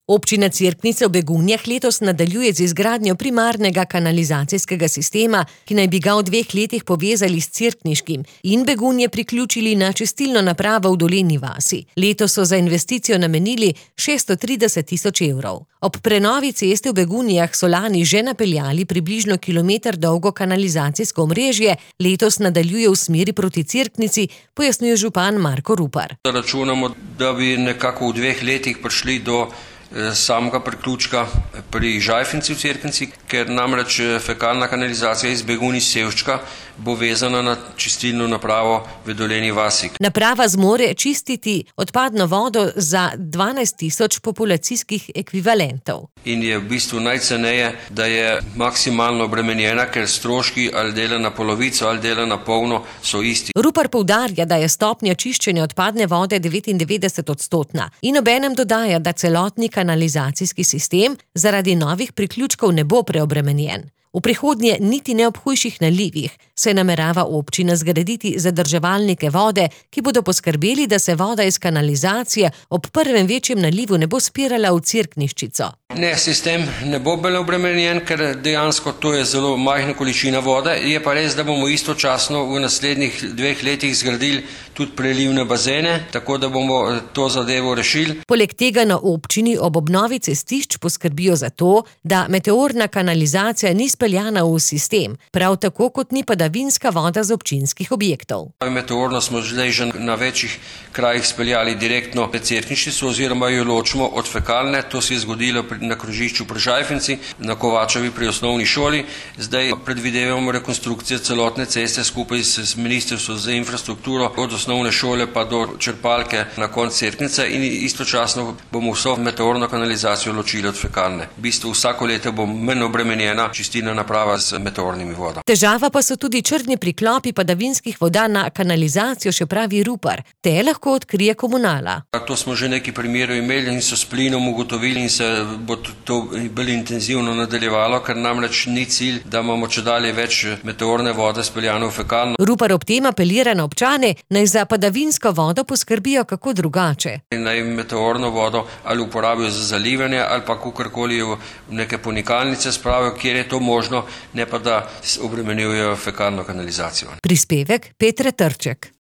Občina Cerknice v Begunjah letos nadaljuje z izgradnjo primarnega kanalizacijskega sistema, ki naj bi ga v 2 letih povezali s cerkniškim in Begunje priključili na čistilno napravo v Dolenji vasi. Letos so za investicijo namenili 630 tisoč evrov. Ob prenovi ceste v Begunjah so lani že napeljali približno kilometer dolgo kanalizacijsko omrežje, letos nadaljuje v smeri proti Cerknici, pojasnjuje župan Marko Rupar. Računamo, da bi nekako v 2 letih prišli do samega priključka pri Žajfenci v Cerknici, ker namreč fekalna kanalizacija iz Begunj Sevščka bo vezana na čistilno napravo v Dolenji vasi. Naprava zmore čistiti odpadno vodo za 12 tisoč populacijskih ekvivalentov. In je v bistvu najceneje, da je maksimalno obremenjena, ker stroški ali dela na polovico ali dela na polno so isti. Rupar poudarja, da je stopnja čiščenja odpadne vode 99% in obenem dodaja, da celotni kanalizacijski sistem zaradi novih priključkov ne bo preobremenjen. V prihodnje niti ne ob hujših nalivih se namerava občina zgraditi zadrževalnike vode, ki bodo poskrbeli, da se voda iz kanalizacije ob prvem večjem nalivu ne bo spirala v Cerkniščico. Ne, sistem ne bo bolj obremenjen, ker dejansko to je zelo majhna količina vode. Je pa res, da bomo istočasno v naslednjih 2 letih zgradili tudi prelivne bazene, tako da bomo to zadevo rešili. Poleg tega na občini ob obnovi cestišč poskrbijo za to, da meteorna kanalizacija ni speljana v sistem, prav tako kot ni padavinska voda z občinskih objektov. Meteorno smo že na večjih krajih speljali direktno v Cerkniščico oziroma jo ločimo od fekalne. To se je zgodilo na krožišču pri Žajfenci, na Kovačevi pri osnovni šoli. Zdaj predvidevamo rekonstrukcijo celotne ceste skupaj s Ministrstvom za infrastrukturo od osnovne šole pa do črpalke na koncu Cerknice in istočasno bomo vso meteorno kanalizacijo ločili od fekalne. V bistvu vsako leto bo manj obremenjena čistilna naprava z meteornimi vodami. Težava pa so tudi črni priklopi padavinskih voda na kanalizacijo, še pravi Rupar. Te lahko odkrije komunala. To smo že nekaj primerov imeli in so s plinom ugotovili in se bo to bolj intenzivno nadaljevalo, ker namreč ni cilj, da imamo čedalje več meteorne vode speljane v fekalno. Rupar ob tem apelira na občane, naj za padavinsko vodo poskrbijo kako drugače. Naj meteorno vodo ali uporabijo za zalivanje ali pa kakorkoli v neke ponikalnice spravijo, kjer je to možno, ne pa da obremenjujejo fekalno kanalizacijo. Prispevek Petre Trček.